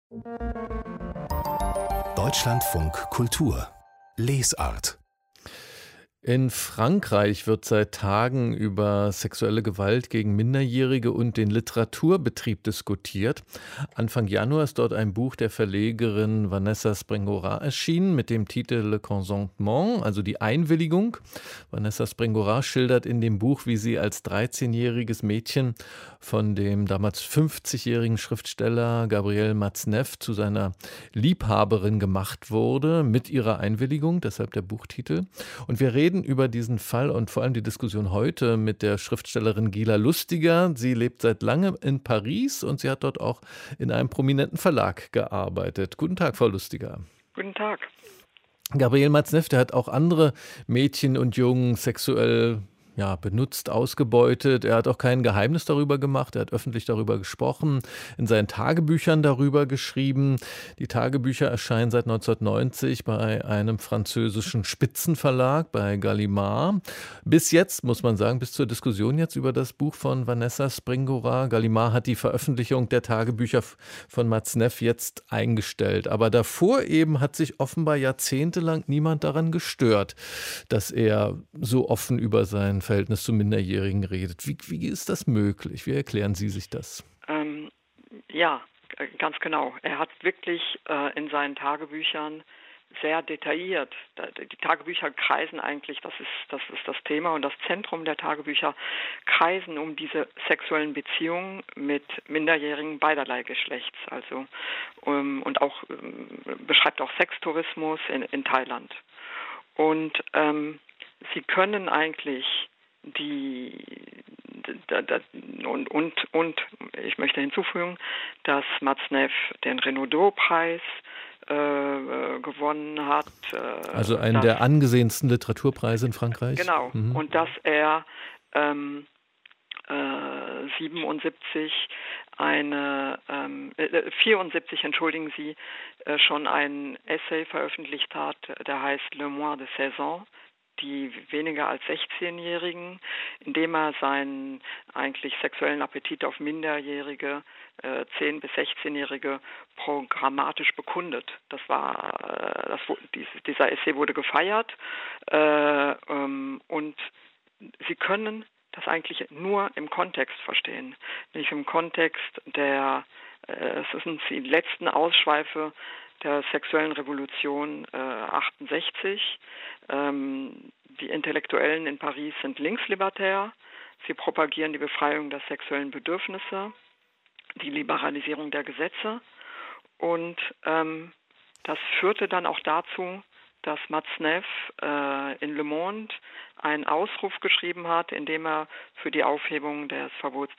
Deutschlandfunk Kultur Lesart. In Frankreich wird seit Tagen über sexuelle Gewalt gegen Minderjährige und den Literaturbetrieb diskutiert. Anfang Januar ist dort ein Buch der Verlegerin Vanessa Springora erschienen mit dem Titel Le Consentement, also die Einwilligung. Vanessa Springora schildert in dem Buch, wie sie als 13-jähriges Mädchen von dem damals 50-jährigen Schriftsteller Gabriel Matzneff zu seiner Liebhaberin gemacht wurde, mit ihrer Einwilligung, deshalb der Buchtitel. Und wir reden über diesen Fall und vor allem die Diskussion heute mit der Schriftstellerin Gila Lustiger. Sie lebt seit langem in Paris und sie hat dort auch in einem prominenten Verlag gearbeitet. Guten Tag, Frau Lustiger. Guten Tag. Gabriel Matzneff, der hat auch andere Mädchen und Jungen sexuell benutzt, ausgebeutet. Er hat auch kein Geheimnis darüber gemacht. Er hat öffentlich darüber gesprochen, in seinen Tagebüchern darüber geschrieben. Die Tagebücher erscheinen seit 1990 bei einem französischen Spitzenverlag, bei Gallimard. Bis jetzt, muss man sagen, bis zur Diskussion jetzt über das Buch von Vanessa Springora. Gallimard hat die Veröffentlichung der Tagebücher von Matzneff jetzt eingestellt. Aber davor eben hat sich offenbar jahrzehntelang niemand daran gestört, dass er so offen über sein Verhältnis zu Minderjährigen redet. Wie ist das möglich? Wie erklären Sie sich das? Ganz genau. Er hat wirklich in seinen Tagebüchern sehr detailliert. Die Tagebücher kreisen eigentlich, das ist das Thema und das Zentrum der Tagebücher kreisen um diese sexuellen Beziehungen mit Minderjährigen beiderlei Geschlechts. Also und auch beschreibt auch Sextourismus in Thailand. Und Sie können eigentlich und ich möchte hinzufügen, dass Matzneff den Renaudot-Preis gewonnen hat. Also einen der angesehensten Literaturpreise in Frankreich. Genau. Mhm. Und dass er 74, schon ein Essay veröffentlicht hat, der heißt Le Moins de 16 ans, die weniger als 16-Jährigen, indem er seinen eigentlich sexuellen Appetit auf Minderjährige, 10- bis 16-Jährige programmatisch bekundet. Dieser Essay wurde gefeiert und Sie können das eigentlich nur im Kontext verstehen, nicht im Kontext es sind die letzten Ausschweife der sexuellen Revolution 68. Die Intellektuellen in Paris sind linkslibertär. Sie propagieren die Befreiung der sexuellen Bedürfnisse, die Liberalisierung der Gesetze. Und das führte dann auch dazu, dass Matzneff in Le Monde einen Ausruf geschrieben hat, in dem er für die Aufhebung des Verbots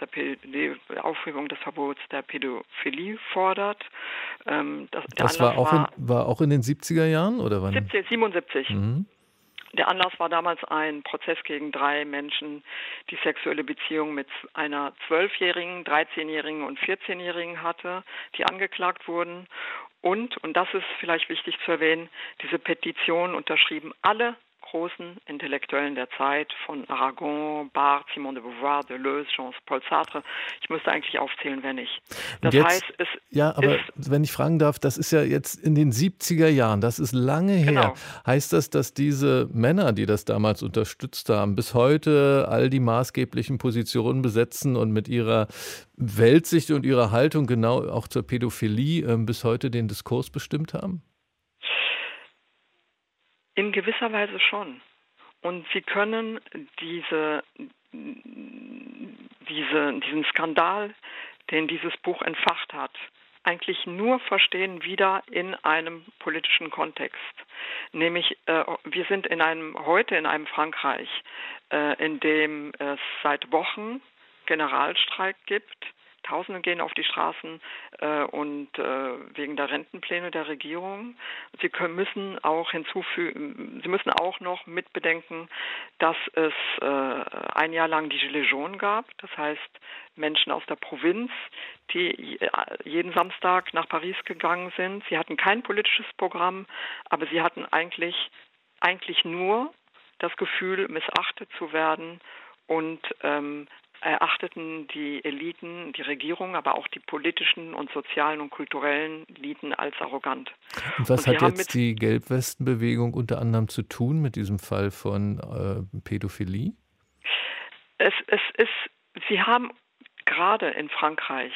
der Pädophilie fordert. Das war auch in den 70er Jahren oder wann? 77. Mhm. Der Anlass war damals ein Prozess gegen 3 Menschen, die sexuelle Beziehungen mit einer 12-Jährigen, 13-Jährigen und 14-Jährigen hatte, die angeklagt wurden. Und das ist vielleicht wichtig zu erwähnen, diese Petition unterschrieben alle großen Intellektuellen der Zeit, von Aragon, Barthes, Simone de Beauvoir, Deleuze, Jean-Paul Sartre. Ich müsste eigentlich aufzählen, wer nicht. Das heißt, wenn ich fragen darf, das ist ja jetzt in den 70er Jahren, das ist lange her. Genau. Heißt das, dass diese Männer, die das damals unterstützt haben, bis heute all die maßgeblichen Positionen besetzen und mit ihrer Weltsicht und ihrer Haltung genau auch zur Pädophilie bis heute den Diskurs bestimmt haben? In gewisser Weise schon. Und Sie können diesen Skandal, den dieses Buch entfacht hat, eigentlich nur verstehen wieder in einem politischen Kontext. Nämlich, wir sind heute in einem Frankreich, in dem es seit Wochen Generalstreik gibt. Tausende gehen auf die Straßen wegen der Rentenpläne der Regierung. Sie müssen auch noch mitbedenken, dass es ein Jahr lang die Gilets jaunes gab. Das heißt, Menschen aus der Provinz, die jeden Samstag nach Paris gegangen sind. Sie hatten kein politisches Programm, aber sie hatten eigentlich nur das Gefühl, missachtet zu werden und erachteten die Eliten, die Regierung, aber auch die politischen und sozialen und kulturellen Eliten als arrogant. Und was hat jetzt die Gelbwestenbewegung unter anderem zu tun mit diesem Fall von Pädophilie? Sie haben gerade in Frankreich,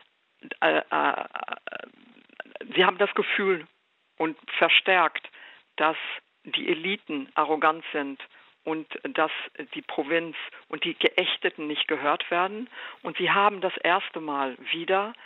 sie haben das Gefühl und verstärkt, dass die Eliten arrogant sind und dass die Provinz und die Geächteten nicht gehört werden. Und sie haben das erste Mal wieder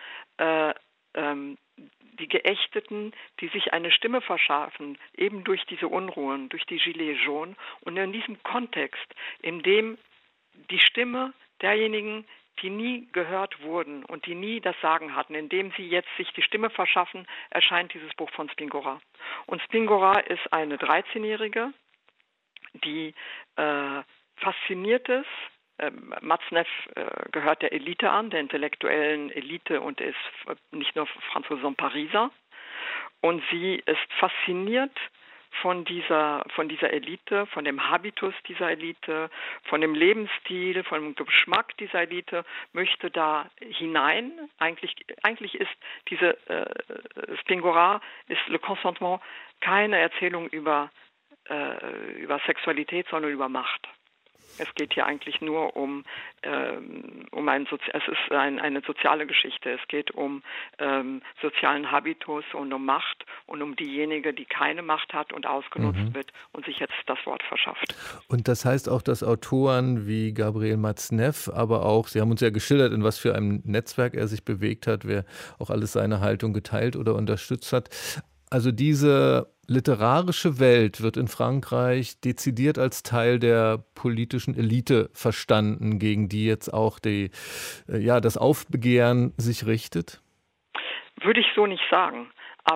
die Geächteten, die sich eine Stimme verschaffen, eben durch diese Unruhen, durch die Gilets jaunes. Und in diesem Kontext, in dem die Stimme derjenigen, die nie gehört wurden und die nie das Sagen hatten, indem sie jetzt sich die Stimme verschaffen, erscheint dieses Buch von Spingora. Und Spingora ist eine 13-Jährige, die fasziniert ist. Matzneff gehört der Elite an, der intellektuellen Elite, und ist nicht nur Franzose, sondern Pariser. Und sie ist fasziniert von dieser Elite, von dem Habitus dieser Elite, von dem Lebensstil, von dem Geschmack dieser Elite, möchte da hinein. Eigentlich ist diese Spingora, ist Le Consentement keine Erzählung über Sexualität, sondern über Macht. Es geht hier eigentlich nur um es ist eine soziale Geschichte. Es geht um sozialen Habitus und um Macht und um diejenige, die keine Macht hat und ausgenutzt wird und sich jetzt das Wort verschafft. Und das heißt auch, dass Autoren wie Gabriel Matzneff, aber auch, Sie haben uns ja geschildert, in was für einem Netzwerk er sich bewegt hat, wer auch alles seine Haltung geteilt oder unterstützt hat. Also diese literarische Welt wird in Frankreich dezidiert als Teil der politischen Elite verstanden, gegen die jetzt auch das Aufbegehren sich richtet? Würde ich so nicht sagen.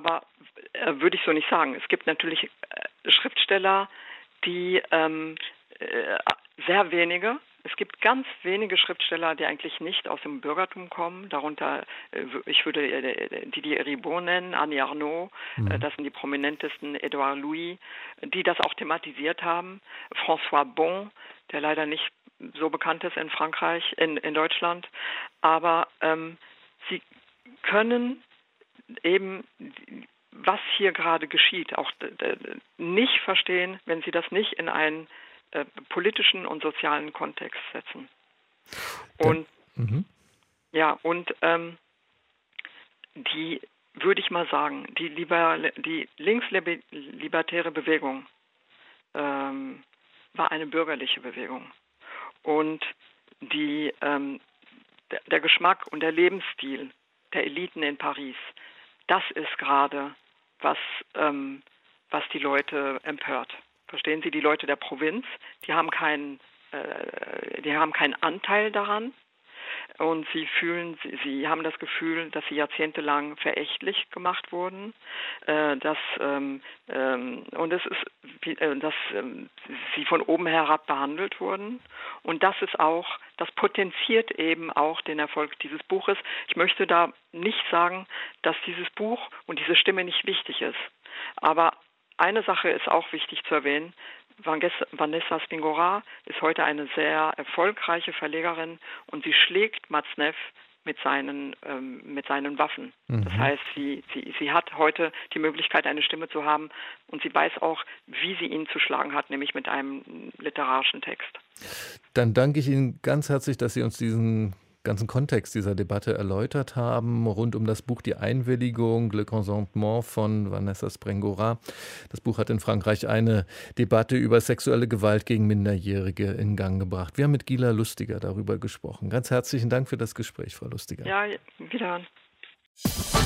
Es gibt natürlich Schriftsteller, die sehr wenige. Es gibt ganz wenige Schriftsteller, die eigentlich nicht aus dem Bürgertum kommen. Darunter, ich würde Didier Ribot nennen, Annie Ernaux, das sind die prominentesten, Edouard Louis, die das auch thematisiert haben. François Bon, der leider nicht so bekannt ist in Frankreich, in Deutschland. Aber sie können eben, was hier gerade geschieht, auch nicht verstehen, wenn sie das nicht in einen politischen und sozialen Kontext setzen. Und die, würde ich mal sagen, die linkslibertäre Bewegung war eine bürgerliche Bewegung. Und der Geschmack und der Lebensstil der Eliten in Paris, das ist gerade, was die Leute empört. Verstehen Sie, die Leute der Provinz, die haben keinen Anteil daran und sie haben das Gefühl, dass sie jahrzehntelang verächtlich gemacht wurden, dass sie von oben herab behandelt wurden, und das potenziert eben auch den Erfolg dieses Buches. Ich möchte da nicht sagen, dass dieses Buch und diese Stimme nicht wichtig ist, aber eine Sache ist auch wichtig zu erwähnen. Vanessa Spingora ist heute eine sehr erfolgreiche Verlegerin und sie schlägt Matzneff mit seinen Waffen. Das heißt, sie hat heute die Möglichkeit, eine Stimme zu haben, und sie weiß auch, wie sie ihn zu schlagen hat, nämlich mit einem literarischen Text. Dann danke ich Ihnen ganz herzlich, dass Sie uns diesen ganzen Kontext dieser Debatte erläutert haben, rund um das Buch Die Einwilligung, Le Consentement von Vanessa Springora. Das Buch hat in Frankreich eine Debatte über sexuelle Gewalt gegen Minderjährige in Gang gebracht. Wir haben mit Gila Lustiger darüber gesprochen. Ganz herzlichen Dank für das Gespräch, Frau Lustiger. Ja, wiederhören.